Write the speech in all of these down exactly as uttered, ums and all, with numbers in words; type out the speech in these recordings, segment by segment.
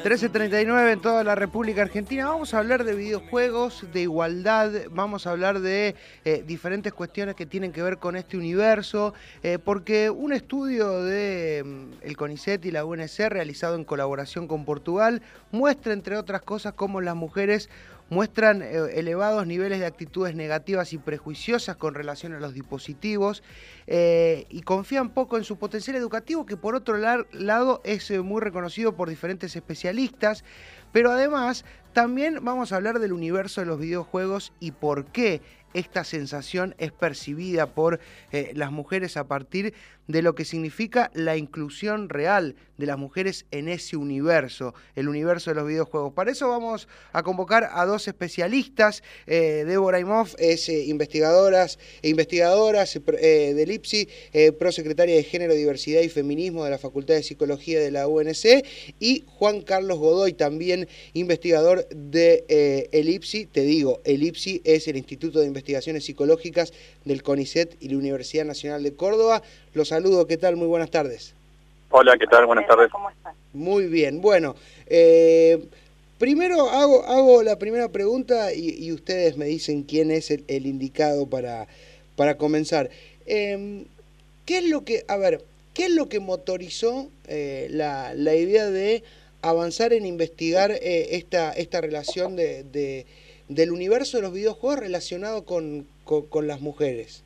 trece treinta y nueve en toda la República Argentina. Vamos a hablar de videojuegos, de igualdad, vamos a hablar de eh, diferentes cuestiones que tienen que ver con este universo, eh, porque un estudio de mm, el CONICET y la U N C realizado en colaboración con Portugal muestra, entre otras cosas, cómo las mujeres muestran eh, elevados niveles de actitudes negativas y prejuiciosas con relación a los dispositivos eh, y confían poco en su potencial educativo, que por otro lar- lado es eh, muy reconocido por diferentes especialistas, pero además también vamos a hablar del universo de los videojuegos y por qué esta sensación es percibida por eh, las mujeres a partir de lo que significa la inclusión real de las mujeres en ese universo, el universo de los videojuegos. Para eso vamos a convocar a dos especialistas. Eh, Débora Imhoff es eh, investigadoras, e investigadoras eh, del I P S I, eh, prosecretaria de Género, Diversidad y Feminismo de la Facultad de Psicología de la U N C, y Juan Carlos Godoy, también investigador de eh, el I P S I. Te digo, el I P S I es el Instituto de Investigaciones Psicológicas del CONICET y la Universidad Nacional de Córdoba. Los saludo, ¿qué tal? Muy buenas tardes. Hola, ¿qué tal? Buenas tardes. ¿Cómo están? Muy bien, bueno, eh, primero hago, hago la primera pregunta y, y ustedes me dicen quién es el, el indicado para, para comenzar. Eh, ¿Qué es lo que, a ver, qué es lo que motorizó eh, la, la idea de avanzar en investigar eh, esta, esta relación de, de, del universo de los videojuegos relacionado con, con, con las mujeres?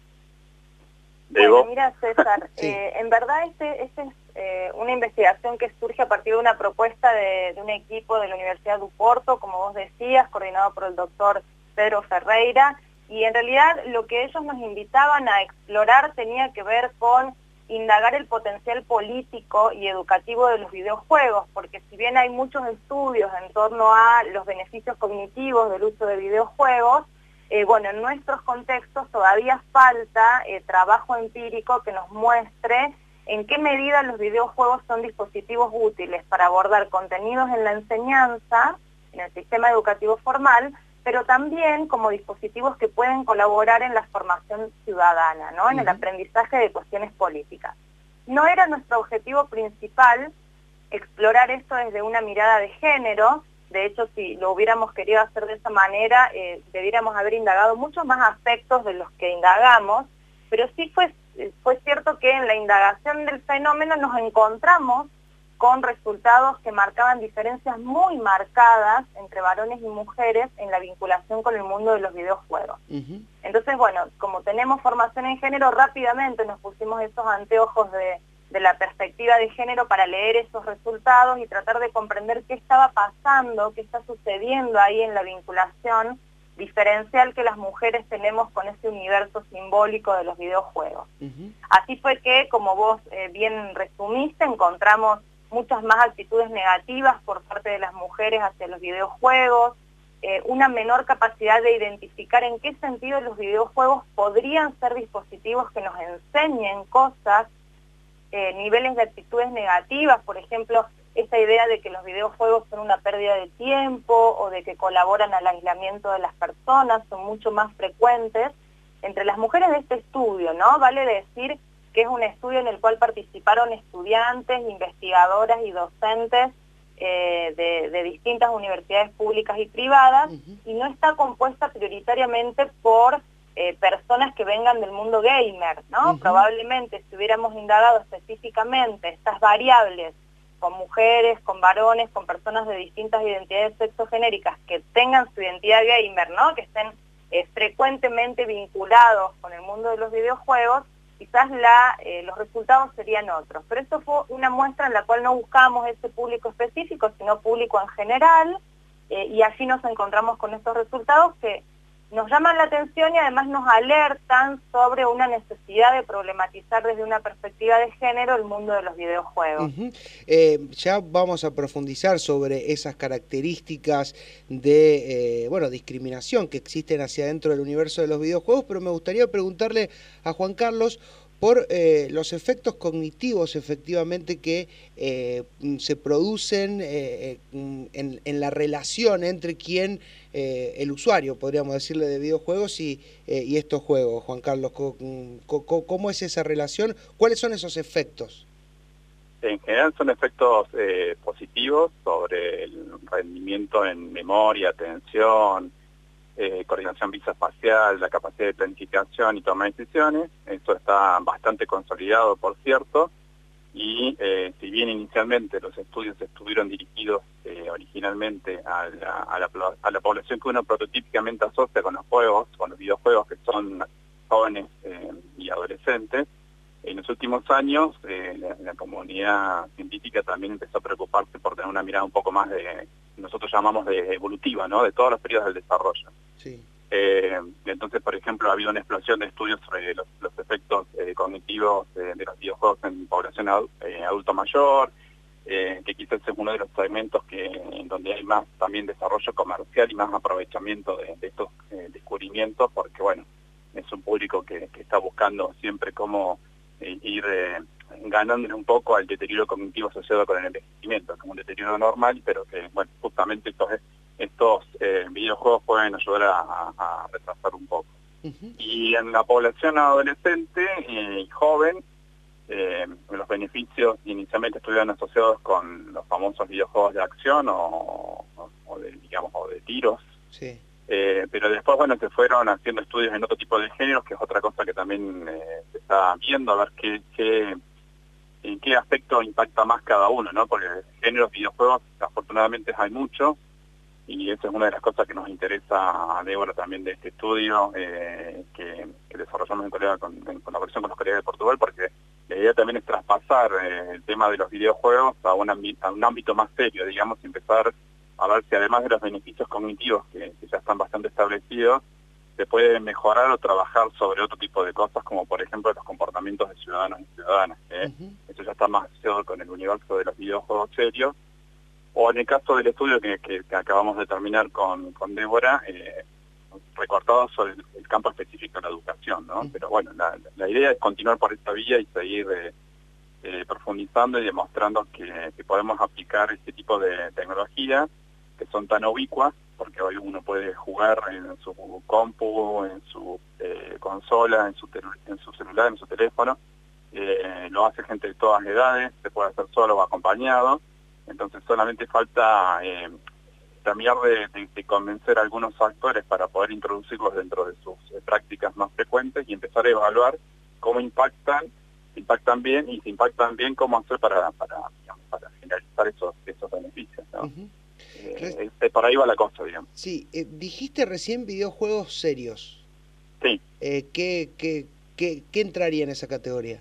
Bueno, mira, César, Sí. eh, en verdad este, este es eh, una investigación que surge a partir de una propuesta de, de un equipo de la Universidad de Oporto, como vos decías, coordinado por el doctor Pedro Ferreira, y en realidad lo que ellos nos invitaban a explorar tenía que ver con indagar el potencial político y educativo de los videojuegos, porque si bien hay muchos estudios en torno a los beneficios cognitivos del uso de videojuegos, Eh, bueno, en nuestros contextos todavía falta eh, trabajo empírico que nos muestre en qué medida los videojuegos son dispositivos útiles para abordar contenidos en la enseñanza, en el sistema educativo formal, pero también como dispositivos que pueden colaborar en la formación ciudadana, ¿no? En el aprendizaje de cuestiones políticas. No era nuestro objetivo principal explorar esto desde una mirada de género. De hecho, si lo hubiéramos querido hacer de esa manera, eh, debiéramos haber indagado muchos más aspectos de los que indagamos, pero sí fue, fue cierto que en la indagación del fenómeno nos encontramos con resultados que marcaban diferencias muy marcadas entre varones y mujeres en la vinculación con el mundo de los videojuegos. Uh-huh. Entonces, bueno, como tenemos formación en género, rápidamente nos pusimos esos anteojos de... de la perspectiva de género para leer esos resultados y tratar de comprender qué estaba pasando, qué está sucediendo ahí en la vinculación diferencial que las mujeres tenemos con ese universo simbólico de los videojuegos. Uh-huh. Así fue que, como vos eh, bien resumiste, encontramos muchas más actitudes negativas por parte de las mujeres hacia los videojuegos, eh, una menor capacidad de identificar en qué sentido los videojuegos podrían ser dispositivos que nos enseñen cosas, Eh, niveles de actitudes negativas, por ejemplo, esta idea de que los videojuegos son una pérdida de tiempo o de que colaboran al aislamiento de las personas, son mucho más frecuentes entre las mujeres de este estudio, ¿no? Vale decir que es un estudio en el cual participaron estudiantes, investigadoras y docentes eh, de, de distintas universidades públicas y privadas, uh-huh. y no está compuesta prioritariamente por Eh, personas que vengan del mundo gamer, ¿no? Uh-huh. Probablemente si hubiéramos indagado específicamente estas variables con mujeres, con varones, con personas de distintas identidades sexogenéricas que tengan su identidad gamer, ¿no? Que estén eh, frecuentemente vinculados con el mundo de los videojuegos, quizás la, eh, los resultados serían otros. Pero esto fue una muestra en la cual no buscamos ese público específico, sino público en general, eh, y allí nos encontramos con estos resultados que nos llaman la atención y además nos alertan sobre una necesidad de problematizar desde una perspectiva de género el mundo de los videojuegos. Uh-huh. eh, ya vamos a profundizar sobre esas características de eh, bueno, discriminación que existen hacia adentro del universo de los videojuegos, pero me gustaría preguntarle a Juan Carlos por eh, los efectos cognitivos efectivamente que eh, se producen eh, en, en la relación entre quien, eh, el usuario, podríamos decirle, de videojuegos y, eh, y estos juegos. Juan Carlos, ¿cómo, cómo es esa relación? ¿Cuáles son esos efectos? En general son efectos eh, positivos sobre el rendimiento en memoria, atención, eh, coordinación visoespacial, la capacidad de planificación y toma de decisiones. Esto está bastante consolidado, por cierto, y eh, si bien inicialmente los estudios estuvieron dirigidos eh, originalmente a la, a, la, a la población que uno prototípicamente asocia con los juegos, con los videojuegos, que son jóvenes eh, y adolescentes, en los últimos años eh, la, la comunidad científica también empezó a preocuparse por tener una mirada un poco más de, nosotros llamamos de evolutiva, ¿no? De todos los periodos del desarrollo. Sí. Eh, entonces, por ejemplo, ha habido una explosión de estudios sobre los, los efectos eh, cognitivos de, de los videojuegos en población adu eh, adulto mayor, eh, que quizás es uno de los segmentos que, en donde hay más también desarrollo comercial y más aprovechamiento de, de estos eh, descubrimientos, porque bueno, es un público que, que está buscando siempre cómo eh, ir eh, ganándole un poco al deterioro cognitivo asociado con el envejecimiento, como un deterioro normal, pero que bueno, justamente estos estos eh, videojuegos pueden ayudar a, a, a retrasar un poco. Uh-huh. Y en la población adolescente y joven, eh, los beneficios inicialmente estuvieron asociados con los famosos videojuegos de acción o, o, o de, digamos, o de tiros. Sí. Eh, pero después, bueno, se fueron haciendo estudios en otro tipo de géneros, que es otra cosa que también eh, se está viendo, a ver qué, qué, en qué aspecto impacta más cada uno, ¿no? Porque géneros videojuegos, afortunadamente, hay muchos. Y esa es una de las cosas que nos interesa a Débora también de este estudio eh, que, que desarrollamos en colega con, en colaboración con los colegas de Portugal, porque la idea también es traspasar eh, el tema de los videojuegos a un, a un ámbito más serio, digamos, y empezar a ver si además de los beneficios cognitivos que, que ya están bastante establecidos, se puede mejorar o trabajar sobre otro tipo de cosas, como por ejemplo los comportamientos de ciudadanos y ciudadanas. ¿eh? Uh-huh. Eso ya está más asociado con el universo de los videojuegos serios. O en el caso del estudio que, que, que acabamos de terminar con, con Débora, eh, recortado sobre el, el campo específico de la educación, ¿no? Pero bueno, la, la idea es continuar por esta vía y seguir eh, eh, profundizando y demostrando que, que podemos aplicar este tipo de tecnología que son tan ubicuas, porque hoy uno puede jugar en su compu, en su eh, consola, en su, en su celular, en su teléfono. Eh, lo hace gente de todas edades, se puede hacer solo o acompañado. Entonces solamente falta eh, terminar de, de, de convencer a algunos actores para poder introducirlos dentro de sus eh, prácticas más frecuentes y empezar a evaluar cómo impactan, impactan bien y si impactan bien, cómo hacer para, para, digamos, para generalizar esos, esos beneficios, ¿no? Uh-huh. eh, eh, por ahí va la cosa, digamos. Sí, eh, dijiste recién videojuegos serios. Sí. Eh, ¿qué, qué, qué, ¿Qué entraría en esa categoría?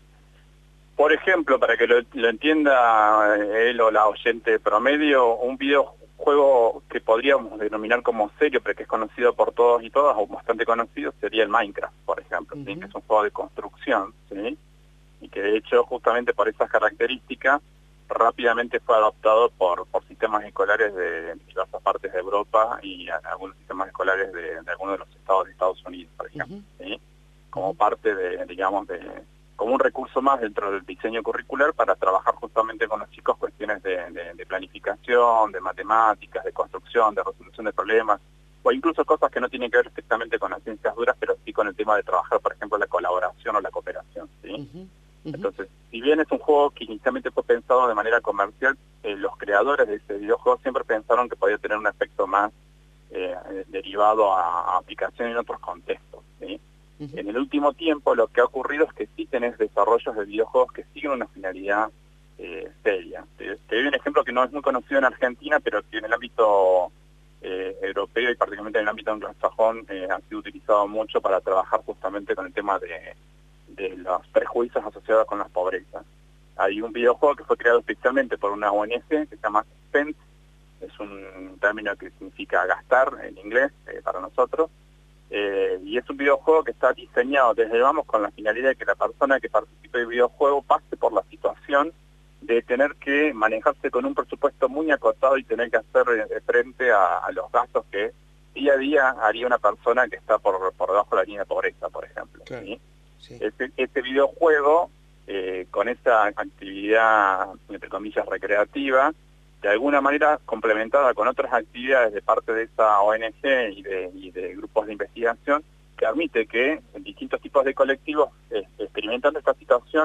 Por ejemplo, para que lo, lo entienda él o la oyente promedio, un videojuego que podríamos denominar como serio, pero que es conocido por todos y todas, o bastante conocido, sería el Minecraft, por ejemplo, uh-huh. ¿sí? Que es un juego de construcción, ¿sí? Y que de hecho, justamente por esas características, rápidamente fue adoptado por, por sistemas escolares de diversas partes de Europa y a, algunos sistemas escolares de, de algunos de los estados de Estados Unidos, por ejemplo, uh-huh. ¿sí? Como parte de, digamos, de... como un recurso más dentro del diseño curricular para trabajar justamente con los chicos cuestiones de, de, de planificación, de matemáticas, de construcción, de resolución de problemas, o incluso cosas que no tienen que ver estrictamente con las ciencias duras, pero sí con el tema de trabajar, por ejemplo, la colaboración o la cooperación, ¿sí? Uh-huh, uh-huh. Entonces, si bien es un juego que inicialmente fue pensado de manera comercial, eh, los creadores de ese videojuego siempre pensaron que podía tener un efecto más eh, derivado a, a aplicación en otros contextos, ¿sí? Uh-huh. En el último tiempo lo que ha ocurrido es que sí tenés desarrollos de videojuegos que siguen una finalidad eh, seria. Te, te doy un ejemplo que no es muy conocido en Argentina, pero que en el ámbito eh, europeo y particularmente en el ámbito anglosajón eh, ha sido utilizado mucho para trabajar justamente con el tema de, de los prejuicios asociados con las pobrezas. Hay un videojuego que fue creado especialmente por una O N G que se llama Spend, es un término que significa gastar en inglés eh, para nosotros. Eh, y es un videojuego que está diseñado desde vamos con la finalidad de que la persona que participe del videojuego pase por la situación de tener que manejarse con un presupuesto muy acotado y tener que hacer eh, frente a, a los gastos que día a día haría una persona que está por, por debajo de la línea de pobreza, por ejemplo. Claro. ¿Sí? Sí. Este, este videojuego, eh, con esa actividad, entre comillas, recreativa, de alguna manera complementada con otras actividades de parte de esa O N G y de, y de grupos de investigación, que permite que distintos tipos de colectivos eh, experimentando esta situación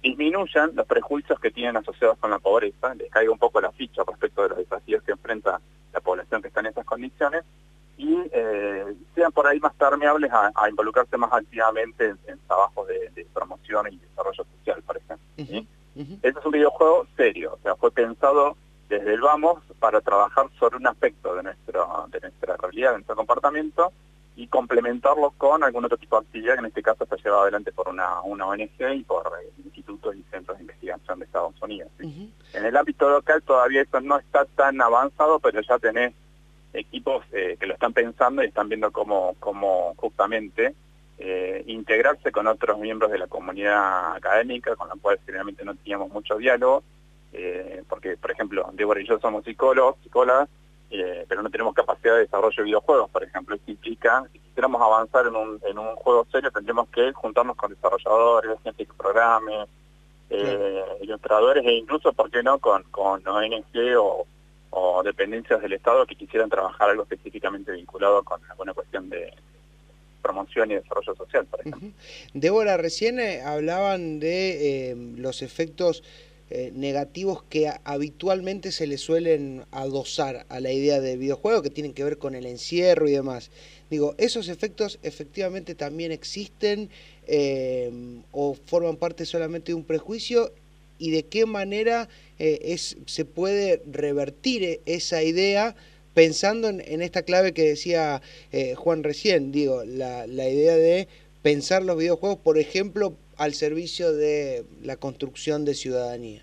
disminuyan los prejuicios que tienen asociados con la pobreza, les caiga un poco la ficha respecto de los desafíos que enfrenta la población que está en esas condiciones, y eh, sean por ahí más permeables a, a involucrarse más activamente en, en trabajos de, de promoción y desarrollo social, por ejemplo. ¿sí? Uh-huh, uh-huh. Este es un videojuego serio, o sea, fue pensado desde el vamos para trabajar sobre un aspecto de, nuestro, de nuestra realidad, de nuestro comportamiento, y complementarlo con algún otro tipo de actividad, que en este caso está llevado adelante por una, una O N G y por eh, institutos y centros de investigación de Estados Unidos. ¿sí? Uh-huh. En el ámbito local todavía eso no está tan avanzado, pero ya tenés equipos eh, que lo están pensando y están viendo cómo, cómo justamente eh, integrarse con otros miembros de la comunidad académica, con la cual generalmente no teníamos mucho diálogo, eh, porque, por ejemplo, Débora y yo somos psicólogos, psicólogas, Eh, pero no tenemos capacidad de desarrollo de videojuegos, por ejemplo. Esto implica, si quisiéramos avanzar en un, en un juego serio, tendríamos que juntarnos con desarrolladores, gente que programe, eh, sí. ilustradores, e incluso, ¿por qué no?, con, con O N G o, o dependencias del Estado que quisieran trabajar algo específicamente vinculado con alguna cuestión de promoción y desarrollo social, por ejemplo. Uh-huh. Débora, recién eh, hablaban de eh, los efectos Eh, negativos que habitualmente se le suelen adosar a la idea de videojuego, que tienen que ver con el encierro y demás. Digo, ¿esos efectos efectivamente también existen eh, o forman parte solamente de un prejuicio? ¿Y de qué manera eh, es, se puede revertir esa idea pensando en, en esta clave que decía eh, Juan recién? Digo, la, la idea de pensar los videojuegos, por ejemplo, al servicio de la construcción de ciudadanía.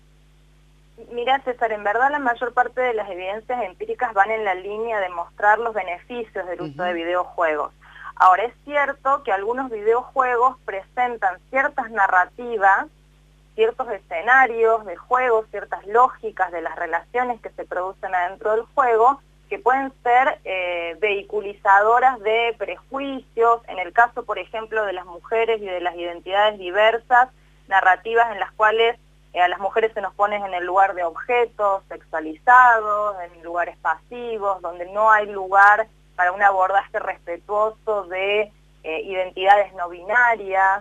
Mira, César, en verdad la mayor parte de las evidencias empíricas van en la línea de mostrar los beneficios del uso uh-huh. de videojuegos. Ahora, es cierto que algunos videojuegos presentan ciertas narrativas, ciertos escenarios de juego, ciertas lógicas de las relaciones que se producen adentro del juego, que pueden ser eh, vehiculizadoras de prejuicios, en el caso, por ejemplo, de las mujeres y de las identidades diversas, narrativas en las cuales eh, a las mujeres se nos pone en el lugar de objetos sexualizados, en lugares pasivos, donde no hay lugar para un abordaje respetuoso de eh, identidades no binarias,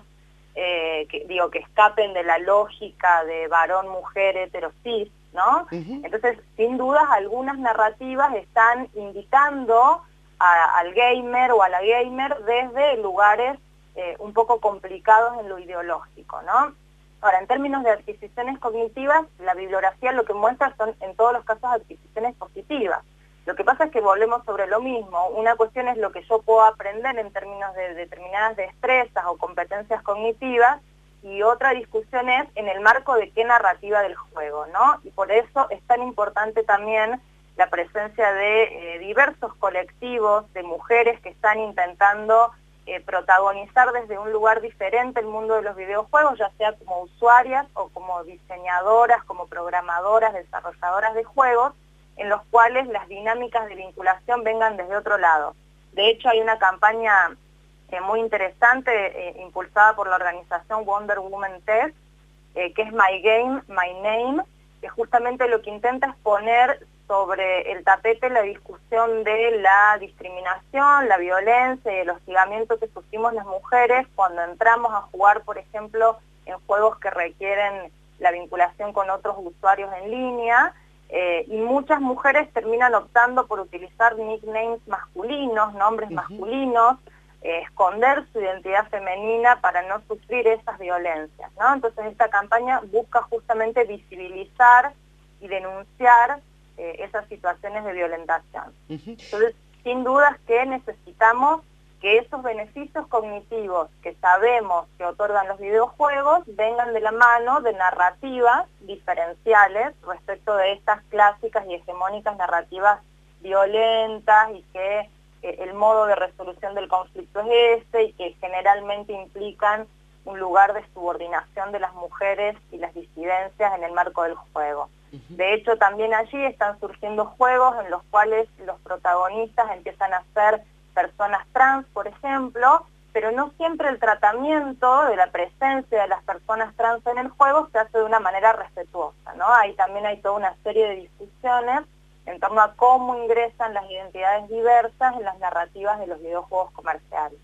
eh, que, digo, que escapen de la lógica de varón, mujer, hetero, cis, ¿no? Uh-huh. Entonces, sin dudas, algunas narrativas están invitando a, al gamer o a la gamer desde lugares eh, un poco complicados en lo ideológico, ¿no? Ahora, en términos de adquisiciones cognitivas, la bibliografía lo que muestra son, en todos los casos, adquisiciones positivas. Lo que pasa es que volvemos sobre lo mismo. Una cuestión es lo que yo puedo aprender en términos de determinadas destrezas o competencias cognitivas, y otra discusión es en el marco de qué narrativa del juego, ¿no? Y por eso es tan importante también la presencia de eh, diversos colectivos de mujeres que están intentando eh, protagonizar desde un lugar diferente el mundo de los videojuegos, ya sea como usuarias o como diseñadoras, como programadoras, desarrolladoras de juegos, en los cuales las dinámicas de vinculación vengan desde otro lado. De hecho, hay una campaña Eh, muy interesante, eh, impulsada por la organización Wonder Woman Test, eh, que es My Game, My Name, que justamente lo que intenta es poner sobre el tapete la discusión de la discriminación, la violencia y el hostigamiento que sufrimos las mujeres cuando entramos a jugar, por ejemplo, en juegos que requieren la vinculación con otros usuarios en línea, eh, y muchas mujeres terminan optando por utilizar nicknames masculinos, nombres uh-huh. masculinos, Eh, esconder su identidad femenina para no sufrir esas violencias, ¿no? Entonces esta campaña busca justamente visibilizar y denunciar eh, esas situaciones de violentación. Uh-huh. Entonces, sin dudas que necesitamos que esos beneficios cognitivos que sabemos que otorgan los videojuegos vengan de la mano de narrativas diferenciales respecto de estas clásicas y hegemónicas narrativas violentas y que el modo de resolución del conflicto es este y que generalmente implican un lugar de subordinación de las mujeres y las disidencias en el marco del juego. Uh-huh. De hecho, también allí están surgiendo juegos en los cuales los protagonistas empiezan a ser personas trans, por ejemplo, pero no siempre el tratamiento de la presencia de las personas trans en el juego se hace de una manera respetuosa, ¿no? Ahí también hay toda una serie de discusiones en torno a cómo ingresan las identidades diversas en las narrativas de los videojuegos comerciales.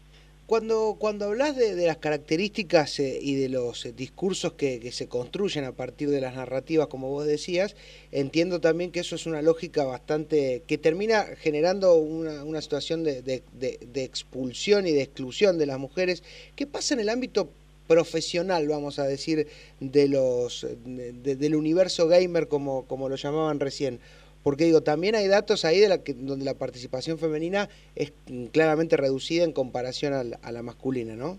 cuando, cuando hablas de, de las características eh, y de los eh, discursos que, que se construyen a partir de las narrativas, como vos decías, entiendo también que eso es una lógica bastante que termina generando una, una situación de, de, de, de expulsión y de exclusión de las mujeres. ¿Qué pasa en el ámbito profesional, vamos a decir, de los de, de, del universo gamer, como, como lo llamaban recién? Porque digo, también hay datos ahí de la que, donde la participación femenina es claramente reducida en comparación a la, a la masculina, ¿no?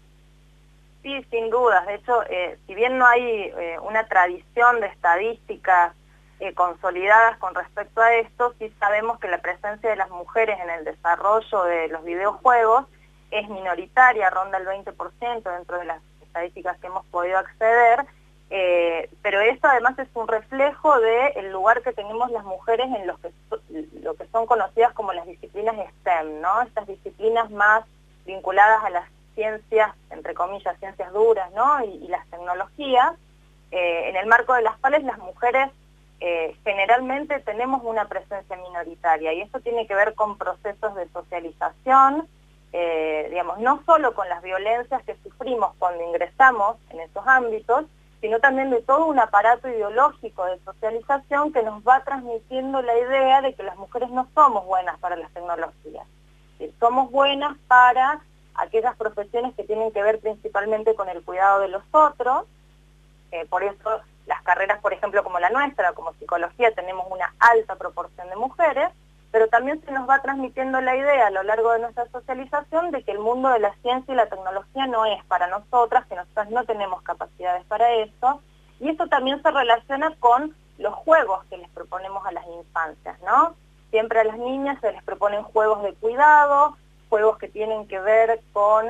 Sí, sin dudas. De hecho, eh, si bien no hay eh, una tradición de estadísticas eh, consolidadas con respecto a esto, sí sabemos que la presencia de las mujeres en el desarrollo de los videojuegos es minoritaria, ronda el veinte por ciento dentro de las estadísticas que hemos podido acceder. Eh, pero esto además es un reflejo del lugar que tenemos las mujeres en los que so, lo que son conocidas como las disciplinas STEM, ¿no? Estas disciplinas más vinculadas a las ciencias, entre comillas, ciencias duras, ¿no? Y, y las tecnologías, eh, en el marco de las cuales las mujeres eh, generalmente tenemos una presencia minoritaria, y esto tiene que ver con procesos de socialización, eh, digamos, no solo con las violencias que sufrimos cuando ingresamos en esos ámbitos, sino también de todo un aparato ideológico de socialización que nos va transmitiendo la idea de que las mujeres no somos buenas para las tecnologías. ¿Sí? Somos buenas para aquellas profesiones que tienen que ver principalmente con el cuidado de los otros, eh, por eso las carreras, por ejemplo, como la nuestra, como psicología, tenemos una alta proporción de mujeres, pero también se nos va transmitiendo la idea a lo largo de nuestra socialización de que el mundo de la ciencia y la tecnología no es para nosotras, que nosotras no tenemos capacidades para eso, y eso también se relaciona con los juegos que les proponemos a las infancias, ¿no? Siempre a las niñas se les proponen juegos de cuidado, juegos que tienen que ver con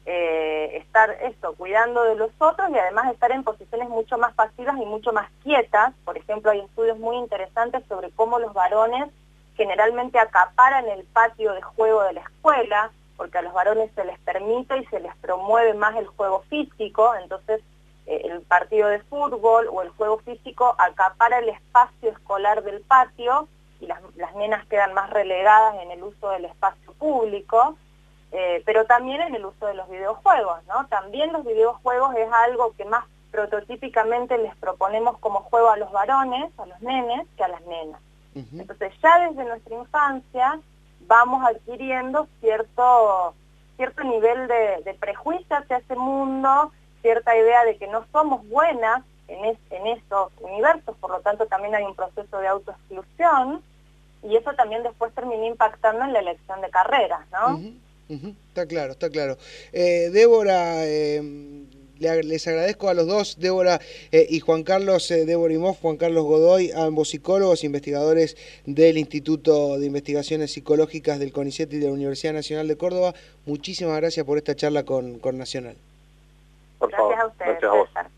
eh, estar esto, cuidando de los otros y además estar en posiciones mucho más pasivas y mucho más quietas. Por ejemplo, hay estudios muy interesantes sobre cómo los varones generalmente acaparan el patio de juego de la escuela, porque a los varones se les permite y se les promueve más el juego físico, entonces eh, el partido de fútbol o el juego físico acapara el espacio escolar del patio y las, las nenas quedan más relegadas en el uso del espacio público, eh, pero también en el uso de los videojuegos, ¿no? También los videojuegos es algo que más prototípicamente les proponemos como juego a los varones, a los nenes, que a las nenas. Entonces ya desde nuestra infancia vamos adquiriendo cierto, cierto nivel de, de prejuicio hacia ese mundo, cierta idea de que no somos buenas en, es, en esos universos, por lo tanto también hay un proceso de autoexclusión, y eso también después termina impactando en la elección de carreras, ¿no? Uh-huh, uh-huh. Está claro, está claro. Eh, Débora, eh, les agradezco a los dos, Débora eh, y Juan Carlos, eh, Débora Imhoff, Juan Carlos Godoy, ambos psicólogos, investigadores del Instituto de Investigaciones Psicológicas del CONICET y de la Universidad Nacional de Córdoba. Muchísimas gracias por esta charla con, con Nacional. Por Gracias favor. a ustedes, Gracias a vos. César.